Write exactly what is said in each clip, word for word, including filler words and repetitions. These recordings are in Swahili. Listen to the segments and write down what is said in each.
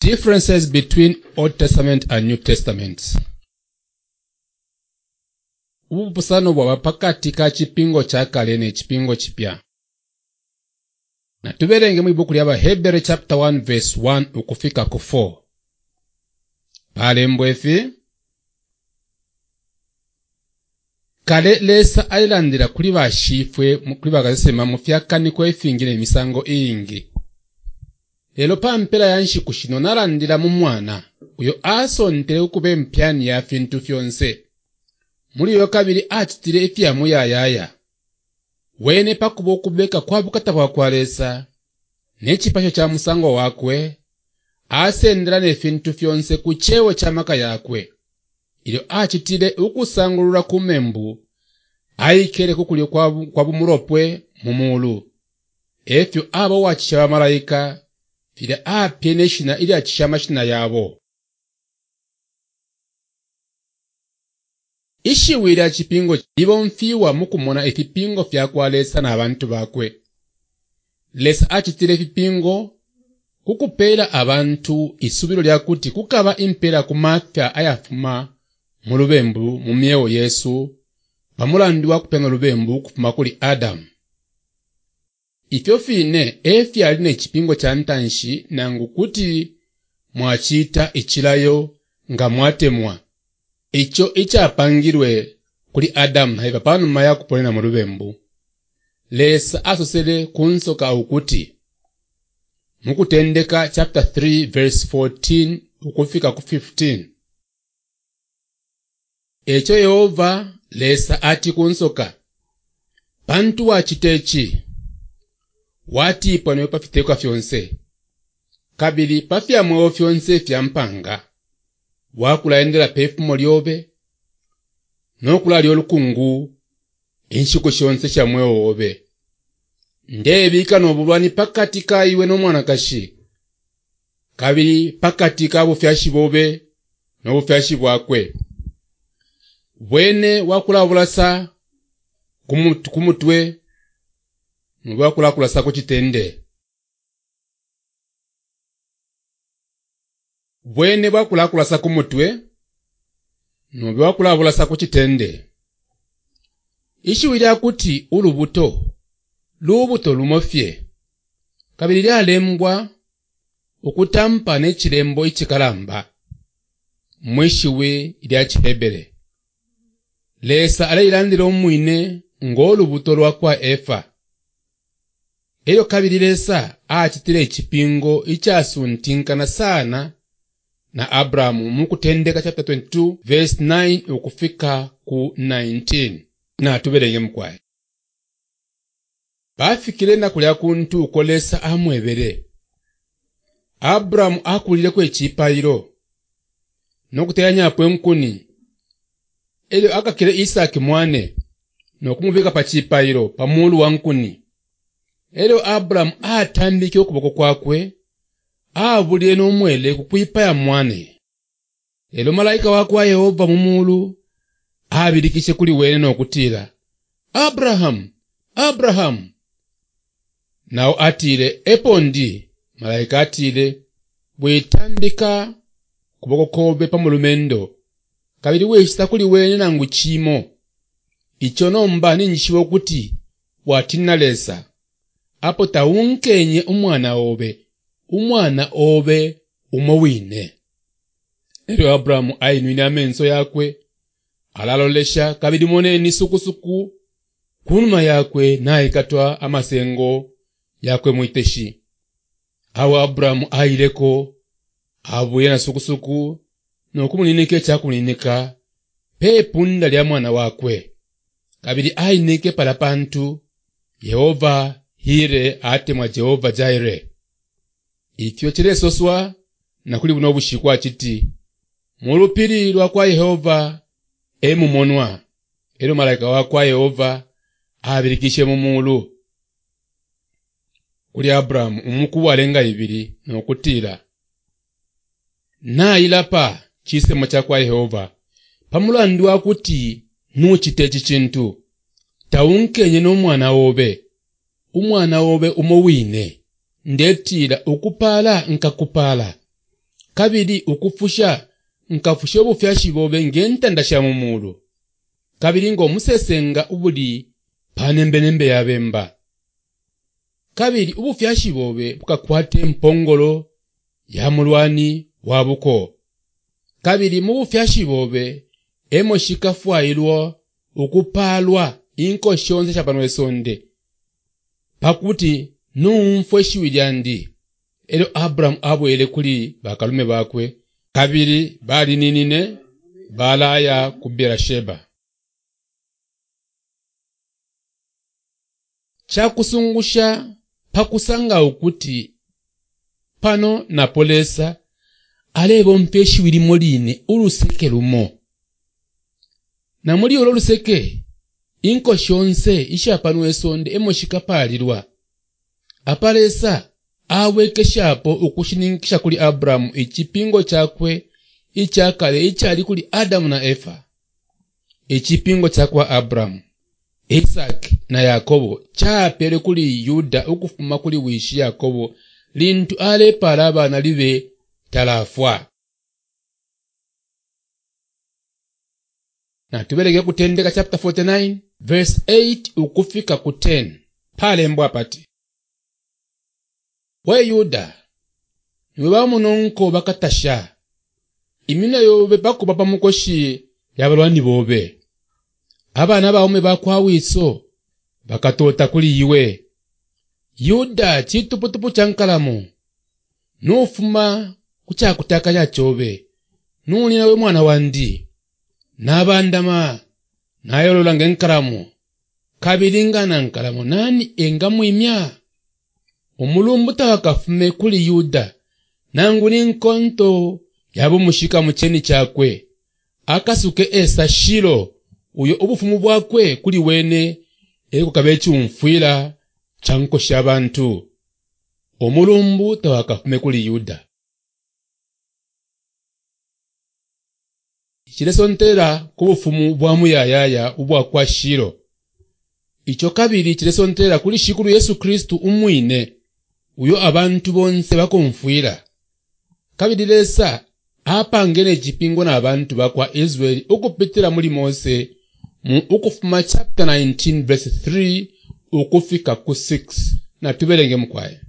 Differences between Old Testament and New Testament. Ubupusano bwa pakati ka chipingo cha kale ne chipingo chipya. Na tuberenge mu ibuku lya Hebrew chapter one verse one ukufika ku four. Pale mbwefi kale lesa ailandira kuli bashifwe kuli bagazesema mufyakani ko efingire emisango ingi. Lelo pampera yanshi kushino nalandira mu mwana uyo asontere ukube mpyani ya fintu fyonse. Muri yo kabiri atitire efya muyayaya. Wene pakubo kubeka kwa bukata bwa kwalesa. Nechipasho cha musango wakwe. Asendera ne fintu fyonse kuchewo cha maka yakwe. Ilio achitire ukusangulula kumembu. Aikere kukulio kwa, kwa bumuropwe mumulu. Efyo abo wachisha wa malaika. Fide apye neshina ili achisha mashina yabo. Ishi wira chipingo ibo mfiwa mukumona efipingo fya kwalesa na abantu bakwe. Lesa achitire efipingo kukupela abantu isubiro lya kuti kukaba impera kumafya ayafuma mu lubembu mu myewo Yesu pamulandiwa kupenga lubembu kufuma kuli Adam. Ifyo fine efi aline chipingo cha ntanshi nangu kuti mwachita ichilayo nga mwatemwa. Icho ichapangirwe kuli Adam haiva panu maya kuponena mu lubembu. Lesa asosele kunsoka ukuti mukutendeka chapter three verse fourteen ukufika ku fifteen. Echo Yehova lesa ati kunsoka pantu wachitechi wati ipano pafiteka fyonse kabili pafya mwewo fyonse fya mpanga wakulaendera pefumo lyobe nokula lyolukungu enshiko shonse sha mwewo obe ndebika nobulwani pakati ka iwe n'omwana kashi kabili pakati ka bufyashi bobe n'obufyashi bwakwe bwene wakula bulasa kumut, kumutwe nubu wakula kulasa ku kitende bwene wakula kulasa kumutwe nubu wakula bulasa ku kitende. Ishi wira kuti ulubuto lubuto lumofye kabili lyalembwa okutampa n'ekirembo ichikalamba mweshiwe lya Chihebere. Lesa alayilandira omwine ng'olubuto lwakwa Efa. Eyo kabili lesa achitire echipingo ichasuntinkana sana na Abrahamu mukutendeka chapter twenty-two verse nine ukufika ku nineteen. Na tuberenge mkwae. Bafikire na kulya kuntu ukolesa amwebere. Abrahamu akulile kwe chipayiro. Nokuteyanya apwe nkuni. Elio akakire Isaki mwane. Nokumuvika pa chipayiro pa mulu wa nkuni. Elio Abrahamu atandike okuboko kwakwe. Abulie n'omwele kukwipaya mwane. Elio malaika wakwa Yehova mumulu. Abirikishe kuli wene n'okutira. Abraham, Abraham. Nao atire epondi. Malaika atire bwetandika kuboko kobe pamulumendo. Kabili weshita kuli wene nangu chimo. Icho nomba ninjishiwo kuti watina lesa. Apo taunkenye umwana obe. Umwana obe umowine. Ero Abrahamu ainuine amenso yakwe. Alalolesha kabili mone ni sukusuku. Kunuma yakwe na ikatwa amasengo yakwe muiteshi. Awa Abrahamu aileko. Abuye na sukusuku. Nokumuninike chakuninika. Pe punda lya mwana wakwe. Kabili ainike palapantu. Yehova hire ate mwa Jehova Jaire. Ifyo chile soswa na kuli buno bushikwa chiti. Mulupiri lwa kwa Yehova emu monwa. Ero malaika wakwa Yehova abirikishe mumulu. Kuli Abrahamu umuku walenga ibiri n'okutira. Na ilapa chise mocha kwa Yehova. Pamulandiwa kuti nuchitechi chintu. Taunkenye n'omwana obe. Umwana obe umowine. Ndetira ukupala nkakupala. kabiri ukufusha nkafusha obufyashi bobe ngentanda sha mumulu kabiri ngo musesenga ubuli panembenembe yabemba kabiri ubufyashi bobe bukakwate mpongolo ya mulwani wabuko kabiri mu bufyashi bobe emoshika fwailwa ukupalwa inko shonze chapanwe sonde pakuti numfwe shiwilyandi elo Abraham abwele kuli bakalume bakwe kabiri bali ninine balaya ku Berasheba. Chakusungusha pakusanga ukuti pano napolesa alebo mpeshi wili moline uluseke lumo na muri olo luseke inko shonse ishapanwe sonde emoshika palirwa apalesa aweke shapo ukushinikisha kuli Abraham ichipingo chakwe ichakale ichali kuli Adamu na Eva ichipingo chakwa Abraham Isaac na Yakobo chapele kuli Yuda ukufuma kuli wishi Yakobo lintu ale palaba na libe talafwa. Na tubelege kutendeka chapter forty-nine verse eight ukufika ku ten pale mbwa pati we Yuda niwe bamunonko bakatasha imina yobe bakuba pamukoshi yabalwani bobe abana bawume bakwawiso bakatota kuli iwe Yuda chituputupu chankalamu nufuma kuchakutaka ya chobe nuni nawe mwana wandi nabandama nayolola ngenkalamu kabiringana nkalamu nani engamu imya omulumbu tawakafume kuli Yuda nanguni nkonto yabo mushika mucheni chakwe akasuke esa Shilo uyo obufumu bwakwe kuli wene eko kabechi umfwila chanko shabantu omulumbu tawakafume kuli Yuda. Chilesontera kubufumu bwa muyayaya ubwa kwa Shilo icho kabiri chilesontera kuli shikuru Yesu Kristu umwine uyo abantu bonse bakomfwila kabiri lesa apa ngene jipingo na abantu bakwa Israeli ukupitira muri Mose mu ukufuma chapter nineteen verse three ukufika ku six na tubelenge mukwaye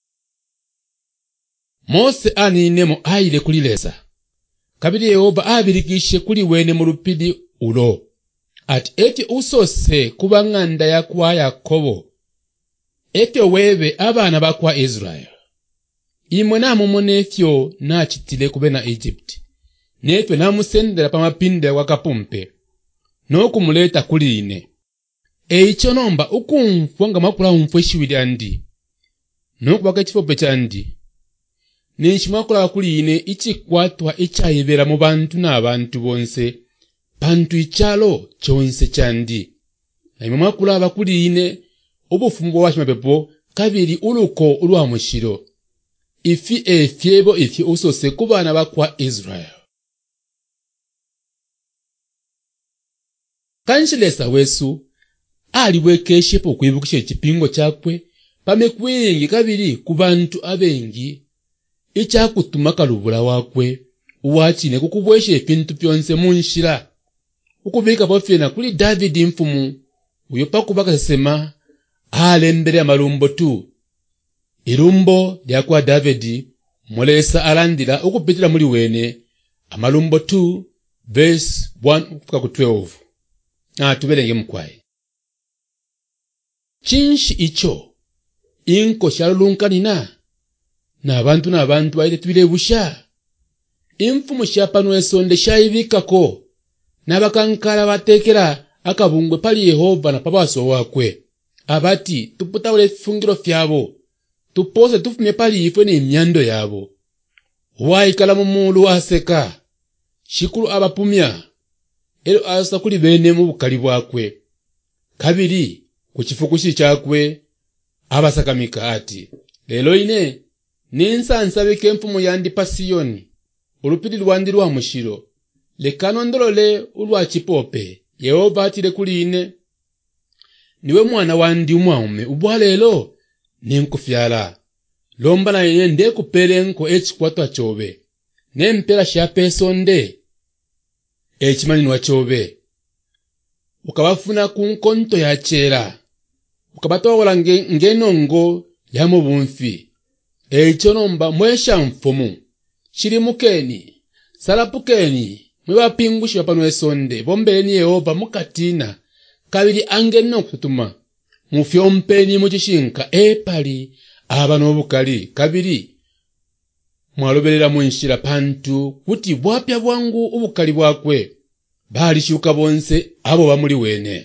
Mose aninemo aile kuli lesa kabiri Yehova abirikishe kuli wene mu lupidi ulo ati eti usose kubanganda ya kwa Yakobo eti webe abana bakwa Israel imwe namumonefyo nachitile kube na Egypt netwe namusendera pamapinde wakapumpe nokumuleta kuline eicho nomba ukumfwa nga makula umfweshi wilyandi nokubaka chifope chandi ninchimakula kuline ichikwatwa ichayibera mu bantu n'abantu bonse bantu ichalo chonse chandi naimwe makula abakuline obufumu bwa mapepo kabiri uluko ulwa mushiro ifi efyebo ifi usose kubana bakwa Israel kanshilesa wesu aliwekeshe po kwibukisha ekipingo chakwe pamekwingi kabiri kubantu abengi ichakutuma kalubula wakwe uwachine kukubweshe ebintu byonse munshira ukubika bofena kuli David mfumu uyo pakubaka sema alembere amalumbo tu irumbo lyakwa David mulesa alandira ukupitira muri wene amalumbo two verse one kufuka ku twelve na tubelenge mukwaye chinshi icho inko shalunkanina na abantu na abantu baile tubilebusha imfumu shapanwe sonde shayibikako nabakankala batekera akabungwe pali Yehova na pabaso wakwe abati tuputawule fungiro fyabo tupose tufumye pali ifwe ne myando yabo waikala mumulu aseka shikuru abapumya elo asa kuli bene mu bukali bwakwe kabiri kuchifukushi chakwe abasakamika ati lelo ine ninsa nsabike mfumu yandi pasiyoni ulupidi lwandi lwa mushiro lekano ndolole ulwa chipope Yehova atile kuli ine niwe mwana wandi umwaume ubwalelo ninkufyala lomba na ine nde kupelenko echikwatwa chobe nempera shapesonde ekimanyiwa kyobe ukabafuna ku nkonto ya chera ukabatwala ngenongo ya mu bunfi ekyo nomba mwesha mfumu shiri mukeni salapukeni mwebapingushi bapanwe sonde bombeni Yehova mukatina kabiri angeno kutuma mufyompeni mukishinka epali abano bukali kabiri mwaloberera munshira pantu kuti bwapya bwangu ubukali bwakwe bali shuka bonse abo bamuli wene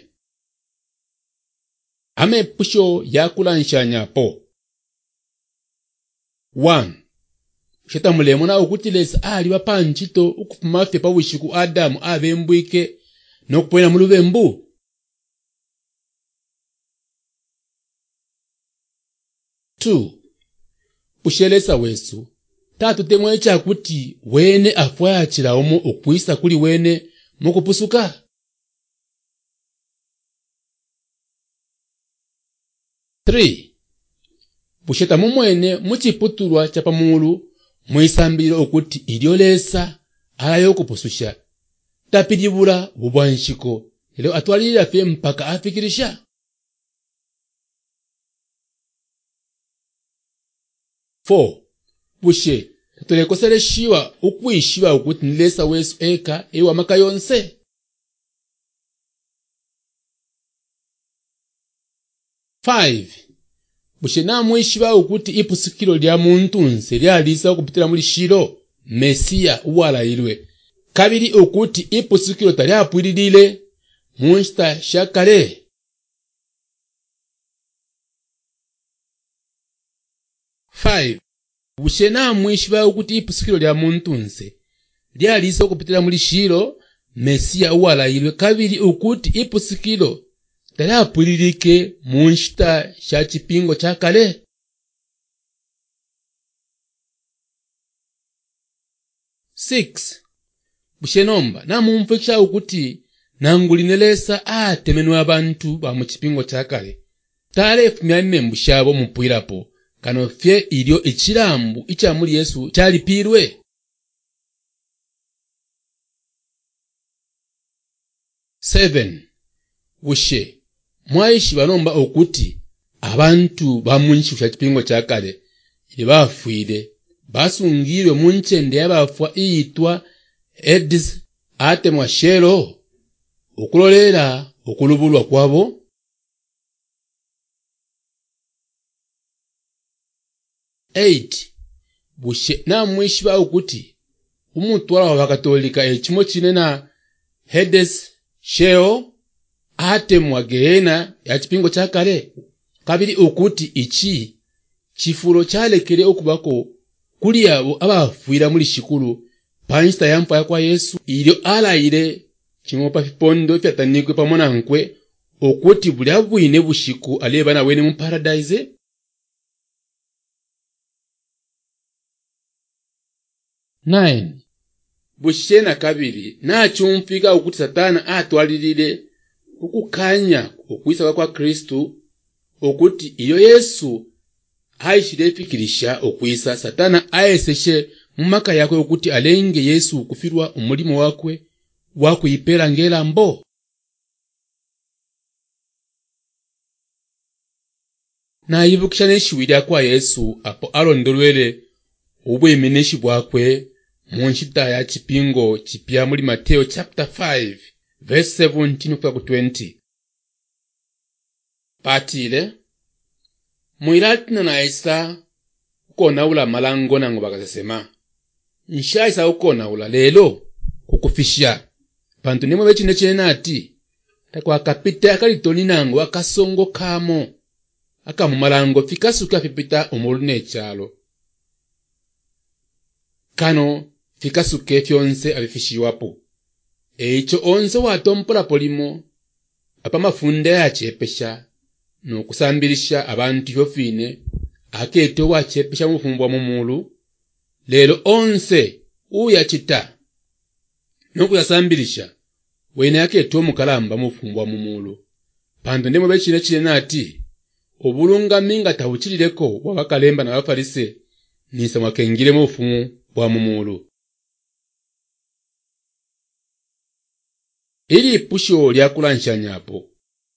ame pusho yakulanshanya-po. one shetamulemo na ukutilesa ali bapanchito ukufumafye pawishiku Adamu abembwike nokupwena mulubembu. two pushelesa wesu tatu temwecha kuti wene afwachira omo okwisa kuli wene mukupusuka. three pusheta mumwene muchiputulwa cha pamulu mwisambiro okuti ilyolesa alayo kupususha tapidibula bubwanshiko ilo atwalira fye mpaka afikirisha. four bushe tulekosele shiwa ukwishiwa ukuthi nilesa wesu eka ewa maka yonse. five bushe namwishiwa ukuthi ipusikilo lya muntu nse lyalisa okupitira muli shiro Mesia uwalayilwe kabiri okuti ipusikilo talyapwililile munshita shakale. five bushe namwishiwa ukuthi ipusikilo lya muntu nse lyalisa okupitira muli shiro Mesia uwalayilwe kabiri okuti ipusikilo talyapwililike munshita sha chipingo cha kale. six bushe nomba namumfikisha ukuthi nangulinelesa atemenwa abantu ba mu chipingo cha kale talefu myane mbushabo mupwirapo kano fye ilyo ichilambu icha muli Yesu chalipirwe. seven bushe mwaishi banomba okuti abantu bamunchi sha chipingo cha kale ili bafwire basungirwe munchende yabafwa iyitwa Edis atemwa shero okulolera okulubulwa kwabo. eight bushe namwishiba okuti umutwala wa bakatolika ekimo kinena Hades sheo atemwa Gehenna ya chipingo cha kale kabiri okuti ichi chifulo cyalekere okubako kuli abo abafwira muri shikulu pansta yampa kwa Yesu ilyo alayire kimopa fipondo fyatanikwe pamona nkwe okuti bulabwine bushiku aleba na wene mu paradise. nine bushena kabiri na chumfika okuti Satana atwalilile ukukanya okwisa kwa Kristu okuti iyo Yesu aishirefikirisha okwisa Satana aeseshe mumaka yakwe okuti alenge Yesu kufirwa umulimo wakwe wakuyipera ngela mbo. na yibukisha neshiwira kwa Yesu apo alondolwele ubwemeneshi bwakwe munshita ya chipingo chipya muri Mateo chapter five verse seventeen kwa twenty. patile muiratina na isa ukona ula malango nango bakasema nsha isa ukona ula lelo kukufisha pantu nimo bechine chenati takwa kapita akalitoni nango akasongo kamo akamumalango fikasuka fipita umulune chalo kano fikasuke fyonse abifishiwapo echo onse watompola polimo apa mafunde yachepesha no kusambilisha abantu yofine aketo wachepesha mufumbwa mumulu lelo onse uyachita no kuyasambilisha wene aketo mukalamba mufumbwa mumulu pandu ndemo bechine chine nati obulunga minga tawuchilileko wabakalemba na bafarise nisa mwakengile mufumu bwa mumulu. ili pusho lyakulanshanyapo.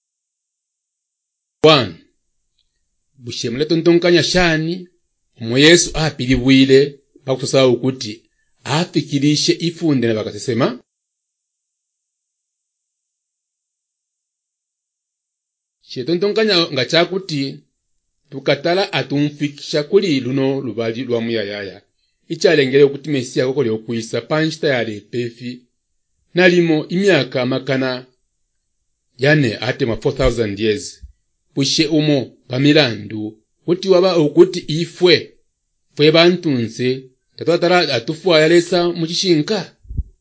one. Bushe muletontonkanya shani omwe Yesu apilibwile pakutusaba ukuthi afikirishe ifunde na bakasesema. Shetontonkanya nga chakuti tukatala atumfikisha kuli luno lubali lwa muyayaya. Ichalengele ukuthi Mesiya kokole okuisa panchita yale pefi nalimo imyaka makana yane atema four thousand years. Pushe umo pamilandu kuti waba okuti ifwe fwe bantunse tatwatara atufwa yalesa muchishinka.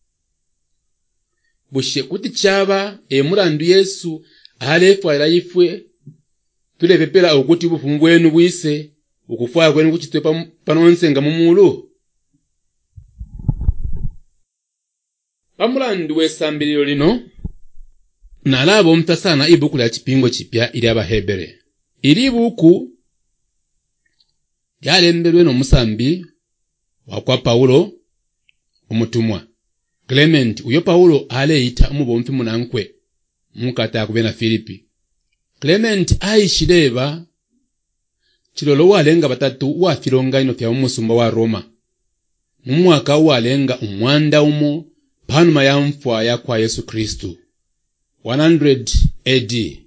Bushe kuti chaba emulandu Yesu alefwa yala ifwe tulepepela okuti bufumu bwenu bwise ukufwa kwenu kuchitwe panonse nga mumulu. Pamulandu wesambiriro lino nalabo mtasana ibuku lya chipingo chipya ili Abahebere. Ili buku lyalembelwe n'omusambi wakwa Paulo omutumwa. Clement uyo Paulo aleita umubomfi munankwe mukata kubena Filipi. Clement aishileba chilolo walenga batatu wa filonga ino fya umusumba wa Roma. Mumwaka walenga umwanda umo panuma ya mfwa ya kwa Yesu Kristu. one hundred A D.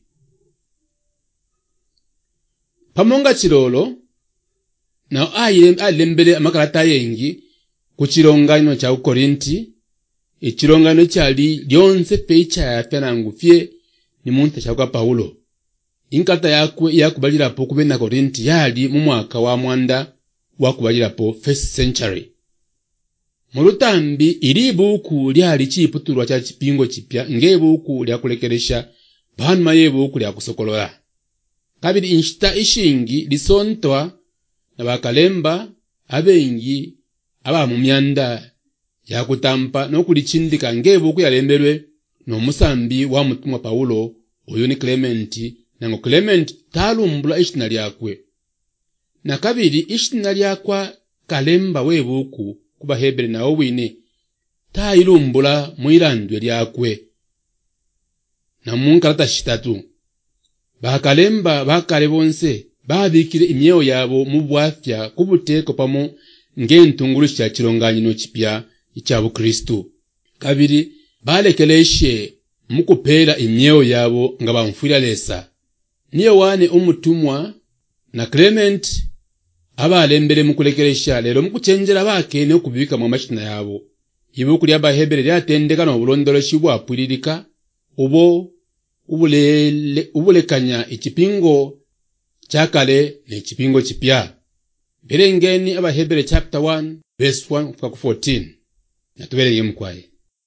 Pamonga chilolo na alembele amakalata yengi kuchilongano cha Korinti. Ichilongano chali lyonse pecha ya fyanangu fye ni muntu chakwa Paulo. Inkata yakwe yakubalira po kubena Korinti yali mu mwaka wa mwanda wakubalira po first century. Murutambi ili buku lyali chiputulwa cha chipingo chipya ngebuku lyakulekeresha panuma yebuku lyakusokolola. Kabiri inshita ishingi lisontwa na bakalemba abengi aba mu myanda yakutampa nokulichindika ngebuku yalembelwe n'omusambi wa mutumwa Paulo oyo ni Clement. Nango Clement talumbula ishina lyakwe. Na kabiri ishina lyakwa kalemba webuku kuba Hebere na owine tailumbula muilandwe lyakwe. Na munkalata shitatu bakalemba bakale bonse babikire imyeo yabo mu bwafya kubuteko pamo ngentungulu cha chilonganyino chipya ichabu Kristu. Kabiri balekeleshe mukupela imyeo yabo nga bamfwira lesa. Niyo wane umutumwa na Clement abalembele mukulekelesha lero mukuchenjera bake ne kubika mu mashina yabo. Ibuku lya Abahebere lyatendeka no bulondoloshi bwapulirika ubo ubulele ubulekanya ichipingo chakale ne chipingo chipya. Berengeni Abahebere chapter one verse one to fourteen. Natubereye mukwaye.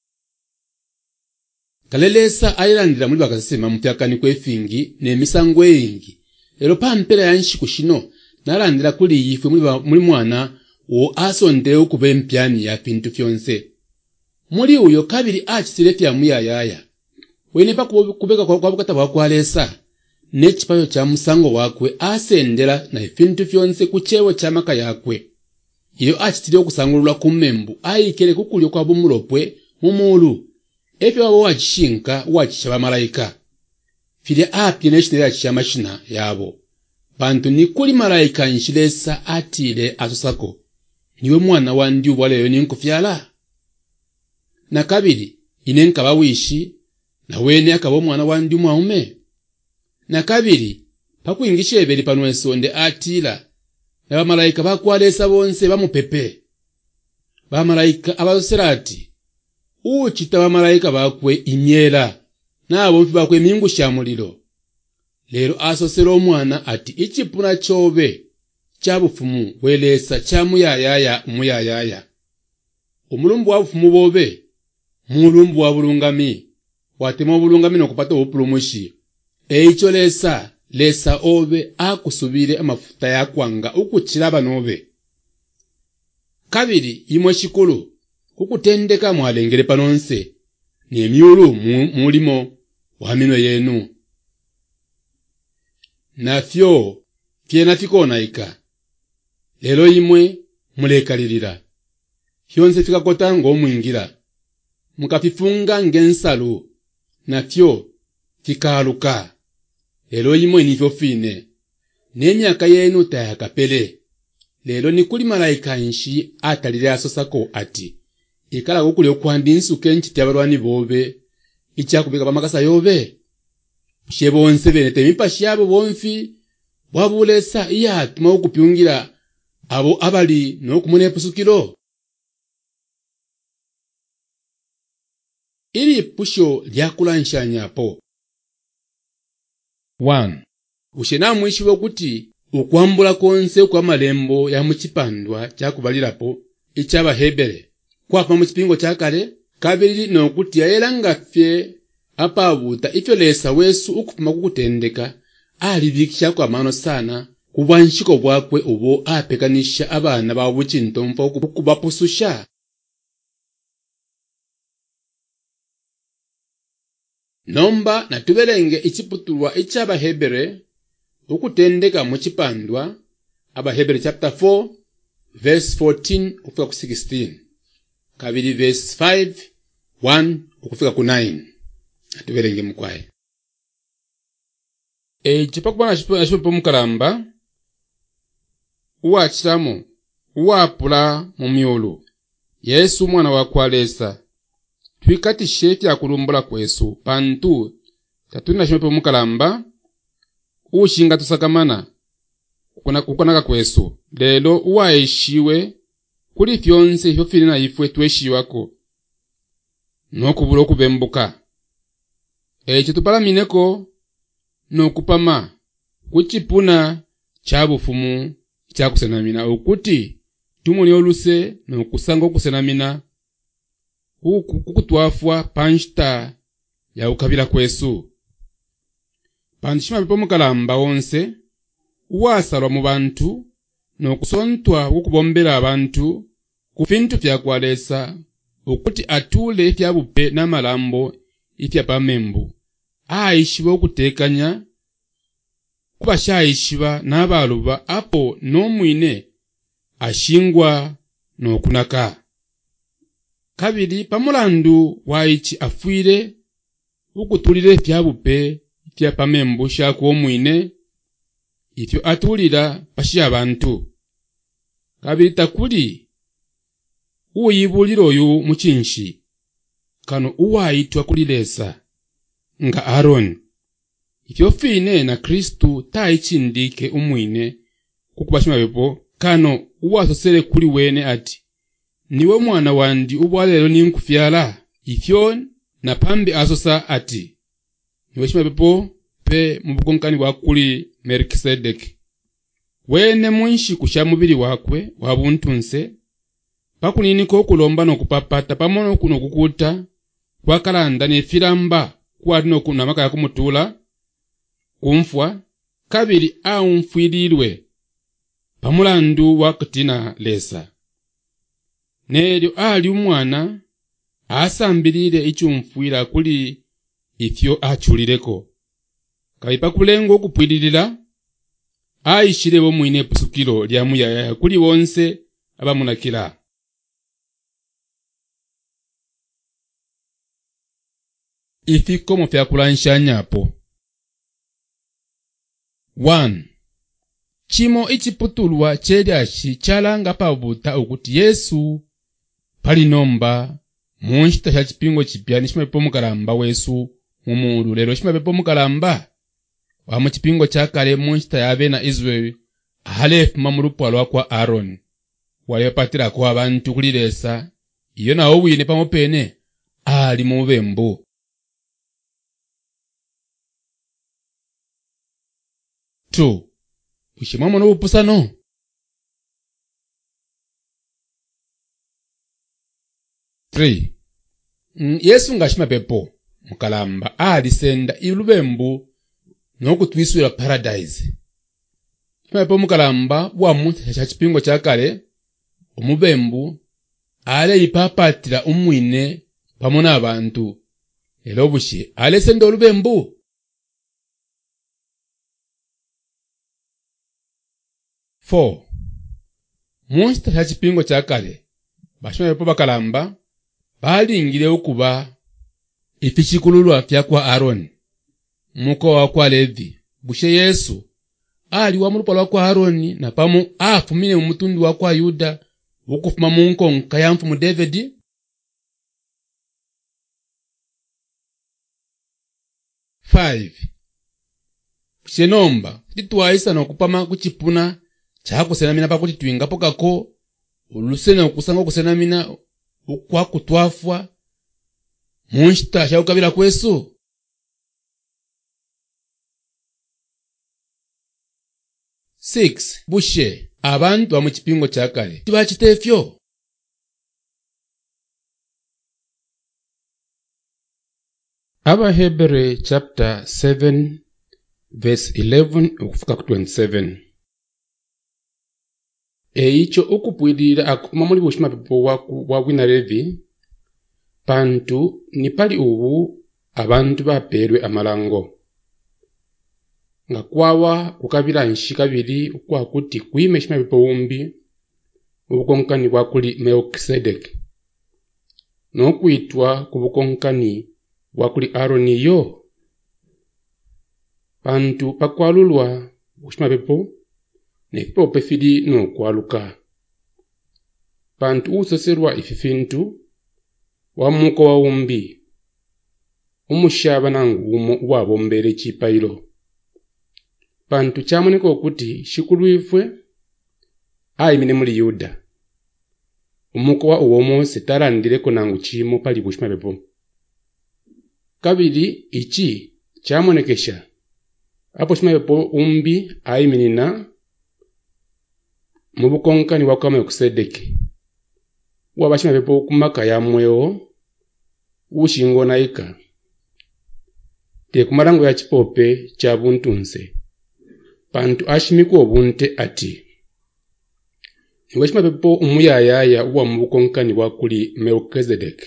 Kalelesa ailandira muri bakasema mupyakani kwefingi ne misango yingi. Ero pampera yanshi kushino nalandira kuli yifwe muri mwana wo asonde okube mpyani ya pintu fyonse. Muri uyo kabiri achisire fya muyayaya. Wene pa kubeka kwa bukata bwakwalesa nechipayo cha musango wakwe asendera na fintu fyonse kuchewo cha maka yakwe. Iyo achitire okusangulula kumembu ayikere kukulyo kwa bumuropwe mumulu. Efyo wabo wachishinka wachishaba malaika. Fili api neshitira chishamashina yabo. Bantu ni kuli malaika nshilesa atile asusako. Niwe mwana wandi ubwaleyo ninkufyala. Na kabiri inenka bawishi na wene akabo mwana wandi umwaume. Na kabiri pakuingisha ebeli panwesonde atila na bamalaika bakwalesa bonse bamupepe. Bamalaika abaserati uchita bamalaika bakwe imyela na abomfi bakwe mingu shamulilo. Lero asosero omwana ati ichipuna chobe chabufumu welesa chamuyayaya umuyayaya. Umulumbu wa bufumu bobe mulumbu wa bulungami watema bulungami nokupata obupulumushi. Eicho lesa lesa obe akusubire amafuta yakwanga ukuchilaba nobe. Kabiri imwe shikulu kukutendeka mwalengere panonse ni emyulu mulimo wa mino yenu. Nafyo fyena fikona ika. Lelo imwe mulekalilira. Fyonse fikakota ng'omwingira. Mukafifunga ng'ensalu nafyo fikaluka. Lelo imwe nifyo fine. N'emyaka yenu tayakapele. Lelo ni kuli malaika nshi atalire asosako ati. Ikala kukuli okwandinsuke nchiti abalwani bobe. Ichakubika pamakasa yobe. Shebonse bene temipashi yabo bonfi. Wabulesa iya atuma okupyungira abo abali n'okumune pusukiro. Ili pusho lyakulanshanyapo. one. Ushena mwishi wokuti ukwambula konse kwa malembo ya muchipandwa chakubalirapo ichaba Hebere kwapa muchipingo chakale kabiri nokuti yayelanga fye apabuta ifyo lesa wesu ukupima kukutendeka alibikisha kwa mano sana kubwanshiko bwakwe ubo apekanisha abana ba buchinto mfa kubapususha. Nomba na tuberenge ichiputulwa ichaba Hebere ukutendeka muchipandwa aba Hebere chapter four verse fourteen kufika ku sixteen. Kabiri verse five, one kufika ku nine. Tuberenge mukwaye. E chipakubana chipo mukalamba uwachiramo uwapula mu myulu Yesu mwana wa kwalesa twikatishe fyakulumbula kwesu pantu tatuna chipo mukalamba ushinga tusakamana kukona kukonaka kwesu lelo uwaishiwe kuli fyonse ifyo fili na ifwe tweshiwako nokubula okubembuka. Echo tupalamineko nokupama kuchipuna chabufumu chakusenamina ukuti tumuni oluse nokusanga okusenamina kukutwafwa panchita ya ukabila kwesu. Pandishima bipo mukalamba wonse uwasalwa mu bantu nokusontwa kukubombera abantu kufintu fyakwalesa ukuti atule fyabupe n'amalambo ifya pamembu aishiba okutekanya kuba shaishiba n'abaluba apo n'omwine ashingwa n'okunaka. Kabiri pamulandu waichi afuire ukutulire fyabupe fya pamembu shaku omwine ifyo atulira pashi abantu. Kabiri takuli uyibuliro oyu muchinshi kano uwaitwa kulilesa nga Aaron. Ifyo fine na Kristu taichindike umwine kukubashima bepo kano uwasosele kuli wene ati niwe mwana wandi ubwalelo ninkufyala. Ifyo na pambi asosa ati niwe shima bepo pe mubukonkani wakuli Melkisedeki wene munshi kusha mubiri wakwe wabuntunse pakunini ko kulomba no kupapata pamono kuno kukuta kwakalanda ne filamba kwatino kuna maka yakumutula kumfwa. Kabiri au mfwililwe pamulandu wakatina lesa nelyo ali umwana asambilile ichumfwila kuli ifyo achulileko. Kaipa kulengo kupwililila aishile bo mwine pusukilo lya muyaya kuli wonse abamunakila. Ifiko mu fyakulanshanyapo. one. Chimo ichiputulwa chelyashi chalanga pabuta ukuti Yesu palinomba munshita cha chipingo chipya nishimapepo mukalamba wesu mumulu. Lelo shimapepo mukalamba wa mu chipingo chakale munshita yabe na Israeli ahalefu mamulupo alwa kwa Aaron wayepatira kwa abantu kulilesa iyo na owine pamopene ali mu bembu. two. Ushimamo no upusano. three. Mm, Yesu ngashima pepo mukalamba alisenda ilubembu nokutwisura paradise. Pepo mukalamba wa muntu cha chipingo chakale umubembu ale ipapatira umwine pamona abantu elobushi ale senda olubembu. four. Munsta cha chipingo chakale bashima pepo bakalamba balingile okuba ifichikululwa fya kwa Aroni muko wa kwa Levi bushe Yesu ali wa mulupalwa kwa Aroni na pamo afumile mumutundu wa kwa Yuda ukufuma munkonka ya mfumu David. five Shenomba titwaisa nokupama kuchipuna chakusenamina pakuti twingapo kako ulusena okusanga kusenamina ukwa kutwafwa munshita shaukabila kwesu. six Bushe abantu wa muchipingo chakale tibachitefyo. Abahebere chapter seven verse eleven ukufika ku twenty-seven. Eicho ukupwidira akuma muli bushima pepo waku wa wina Levi pantu nipali ubu abantu baperwe amalango nga kwawa kukabila nshikabili ukwa kuti kwime shima pepo umbi ubukonkani kwa kuli Melkisedeki no kuitwa kubukonkani wa kuli Aroni yo pantu pakwalulwa bushima pepo nekipo pefidi no kwaluka pantu usoserwa ififintu wa muko wa umbi umushaba nangu umo wabombere chipailo pantu chamoneka okuti shikulwifwe ayimine muli Yuda umuko wa uwo Mose tarandireko nangu chimo pali bushima pepo. Kabili ichi chamonekesha apo shima pepo umbi ayiminina mubukonkani wa kwa Melkisedeki wabashima pepo kumaka ya mweo ushingo naika te kumarango ya chipope cha buntunse pantu ashimiko obunte ati washima pepo umuyayaya uwa mubukonkani wa kuli Melkisedeki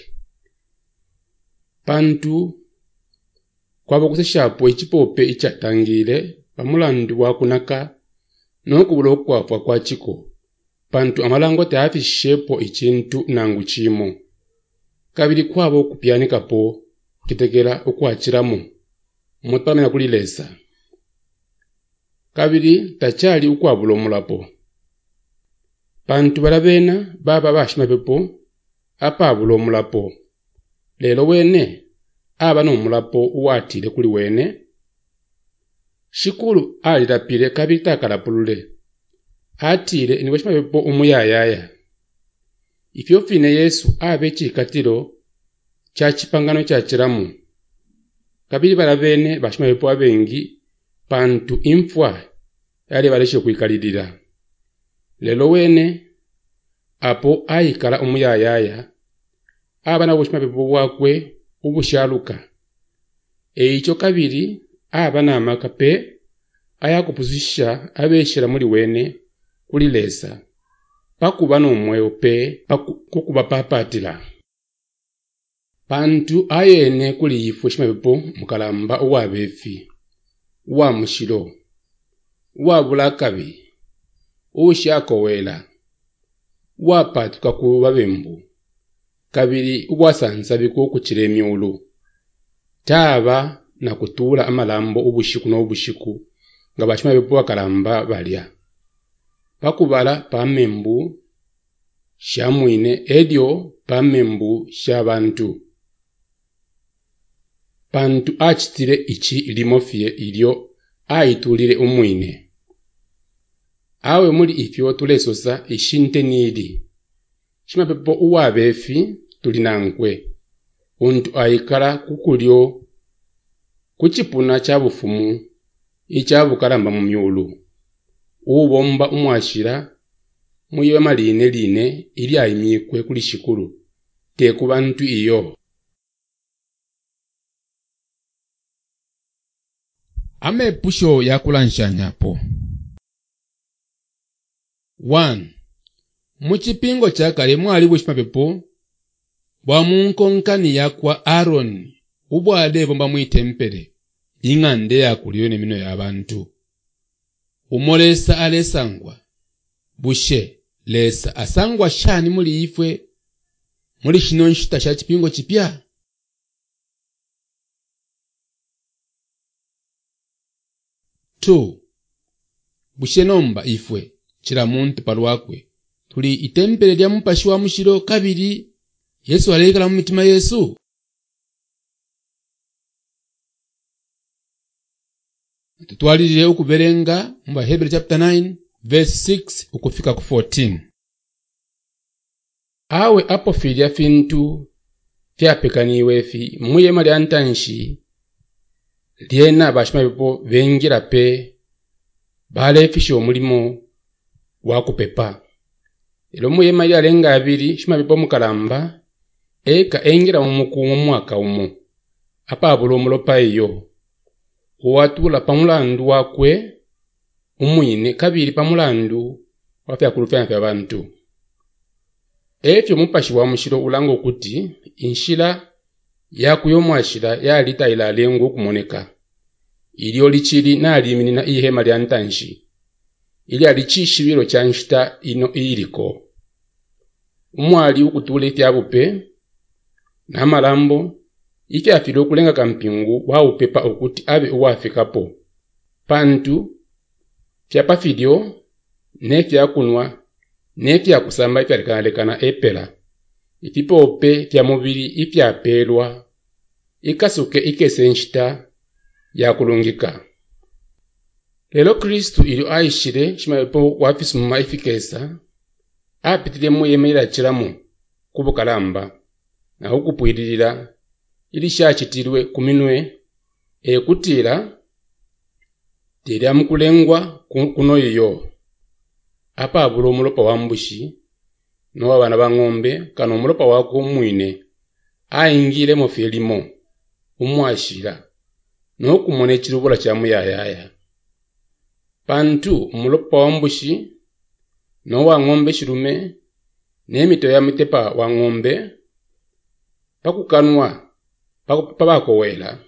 pantu kwabo kuseshapo ichipope ichatangile pamulandu wa kunaka nokubula kwafwa kwa chiko pantu amalango taafishepo ichintu nangu chimo. Kabili kwabo kupyanika po kitegera ukwachiramu mutpamena kulilesa. Kabili tachali ukwabula omulapo pantu balabena baba bashima pepo apabula omulapo lelo wene aba n'omulapo uwatile kuli wene shikulu alilapile kabili takalapulule atile ni washima pepo umuyayaya ifyo fine Yesu abe chikatilo cha chipangano cha chiramu. Kabili balabene bashima pepo abengi pantu imfwa yali baleshe kwikalidira lelo wene apo ayikala umuyayaya aba na washima pepo wakwe ubushaluka eicho kabili aba na makape ayakupuzisha abeshera muri wene kulilesa pakuba n'omweyo pe kukuba papatila pantu ayene kuli yifu shima pepo mukalamba uwa befi uwa mushilo uwa bulakabi ushakowela uwa patuka kuba bembu kabili uwa sansabi ko kuchiremyulu taba na kutula amalambo ubushiku no ubushiku nga bashima pepo bakalamba balya pakubala pamembu shamwine edyo pamembu shabantu pantu achitire ichi limofie ilyo aitulire umwine awe muli ifyo tulesosa ishinte nili shima pepo uwa befi tulinankwe untu aikala kukulyo kuchipuna cha bufumu ichabukalamba mu myulu ubomba umwashira muyiwe maline line ili ayimikwe kuli shikulu te kubantu iyo. Ame pusho ya kulanshanapo. one Muchipingo chakale mwali bushima pepo bwa munkonkani ya kwa Aaron ubwade bomba mwitempere ingande ya kulione mino ya abantu umolesa alesangwa bushe lesa asangwa shani muli ifwe muli shino nshita sha chipingo chipya two. Bushenomba ifwe chila muntu palwakwe tuli itempele lya mupashi wa mushilo. Kabiri, Yesu alekala mu mitima Yesu. Tutwalilile ukubelenga mu Hebrew chapter nine verse six ukufika ku fourteen. Awe apofilya fintu fyapekaniwe fi muyema lya ntanshi lyena bashima bipo bengira pe balefisha omulimo wakupepa. Elo muyema lyalenga abiri shima bipo mukalamba eka engira mu mukumu mwaka umu apa abulo mulopa iyo uwatula pamulandu wakwe umwine. Kabiri pamulandu wafya kulufya fya bantu. Efyo mupashi wa mushilo ulango kuti inshila yakuyo mwashila yalita ila lengo kumoneka. Ilio lichili na alimini na ihema lya ntanshi. Ili alichishibilo cha nshita ino iliko. Umwali ukutule fyabupe na malambo ifi afilo kulenga kampingu wa upepa ukuti abe uwafikapo. Pantu fyapa fidyo ne fyakunwa ne fyakusamba ifyalekanalekana epela. Ifipope fya mubili ifyapelwa ikasuke ikese nshita yakulungika. Lelo Kristu ili aishile shimayepo wafisi muma ifikesa apitile muyema ila chilamu kubukalamba na hukupwidilila ili shachitilwe kuminwe ekutila tili amukulengwa kuno iyo. Apa abulo mulopa wa mbushi no wabana ba ng'ombe kano mulopa wako mwine aingile mo felimo umwashila no kumone chilubula cha muyayaya. Pantu mulopa wa mbushi no wa ng'ombe shilume ne mito ya mitepa wa ng'ombe pakukanwa pabako wela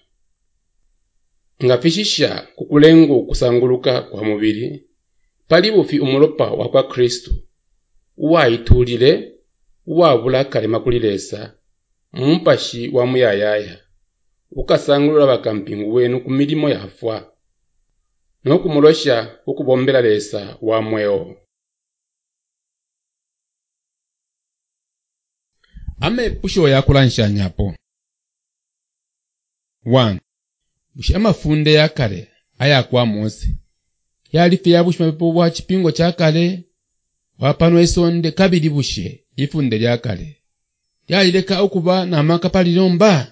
ngafishisha kukulengo kusanguluka kwa mubili palibufi umulopa wa kwa Kristu uwaitulile uwabula kalema kulilesa mumpashi wa muyayaya ukasangulula bakampingu wenu kumilimo yafwa no kumulosha ukubombela lesa wa mweo. Ame pusho ya kulansha nyapo. one. Bushi amafunde ya kale aya kwa Mose yalife ya bushi mapepo wa chipingo cha kale wapanwa esonde. Kabiri bushe ifunde lya kale yalileka okuba na makapalilomba.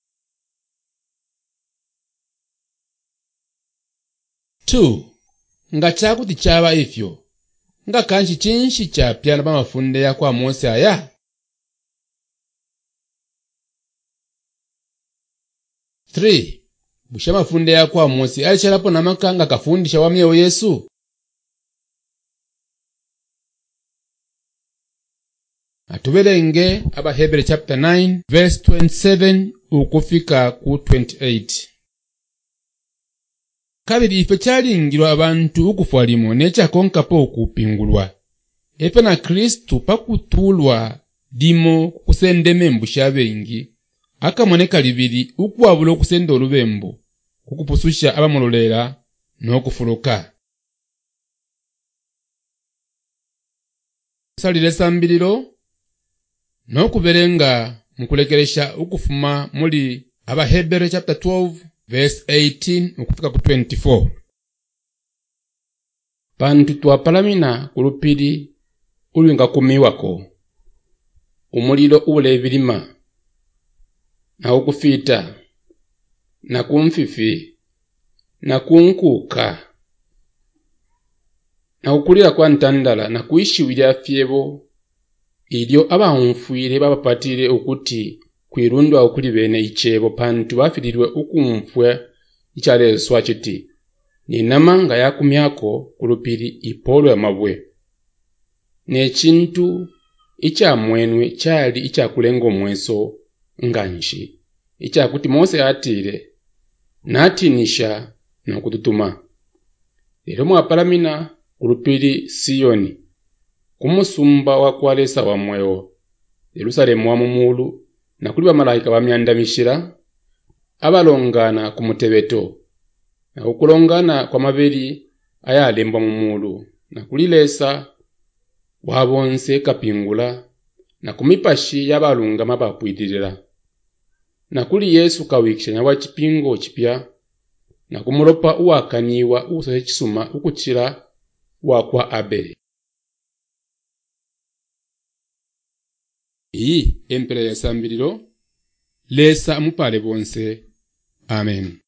two. Nga chakuti chaba ifyo nga kanshi chinshi cha pyana ba mafunde ya kwa Mose aya. three. Busha mafunde ya kwa Mose alichalapo na makanga kafundisha wa myewo Yesu. Atubelenge aba Hebrew chapter nine verse twenty-seven ukufika ku twenty-eight. Kabiri ife chalingirwa abantu ukufwa limo necha konkapo kupingulwa. Efe na Kristu pakutulwa dimo kusendeme mbusha bengi. Akamoneka libiri ukuwabula okusenda olubembo kukupususha abamulolera n'okufuluka. Salile sambiliro n'okubelenga mukulekelesha ukufuma muli aba Hebrew chapter twelve verse eighteen ukufika ku twenty-four. Pantu twapalamina kulupili ulinga kumiwako umulilo ule bilima na ukufita na kumfifi na kunkuka na ukulira kwa ntandala na kuishiwilya fyebo ilyo abahunfuile babapatile ukuti kwirundwa ukuli bene ichebo. Pantu bafililwe ukumfwe ichaleswa chiti ninamanga yakumyako kulupili ipolo ya mabwe ne chintu icha mwenwe chali icha kulengo mweso nganshi icha kuti Mose atile natinisha na kututuma. Lero mwapalamina kulupili Siyoni kumusumba wa kwalesa wa mweo Yerusalemu wa mumulu na kuli bamalayika bamyandamishira abalongana ku mutebeto na kukulongana kwa mabeli ayalembwa mu mulu na kulilesa wabonse kapingula na kumipashi yabalungama bapwitilila na kuli Yesu kawikishanya wa chipingo chipya na kumulopa uwakaniwa usase chisuma ukuchila wakwa Abeli. Iyi empela ya sambililo lesa mupale bonse. Amen.